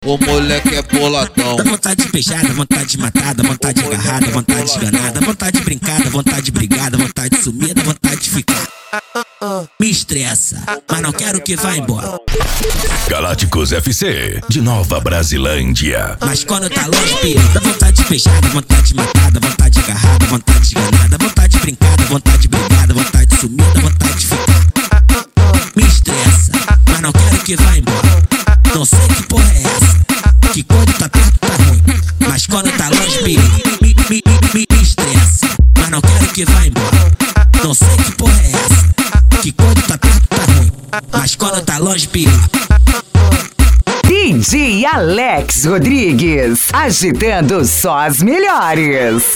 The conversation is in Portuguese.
O moleque é boladão. Dá vontade de beijar, dá vontade de matar, dá vontade de agarrar, dá vontade de esganar, dá vontade de brincar, dá vontade de brigar, dá vontade de sumir, dá vontade de ficar. Me estressa, mas não quero que vá embora. Galácticos FC, de Nova Brasilândia. Mas quando tá longe, perigo. Dá vontade de beijar, dá vontade de matar, dá vontade de agarrar, dá vontade de esganar, dá vontade de brincar, dá vontade de brigar, dá vontade de sumir, dá vontade de ficar. Me estressa, mas não quero que vá embora. Não sei que porra é essa, que quando tá perto tá ruim, mas quando tá longe, perigo. Me estressa, mas não quero que vá embora. Não sei que porra é essa, que quando tá perto tá ruim, mas quando tá longe, perigo. DJ Alex Rodrigues, agitando só as melhores.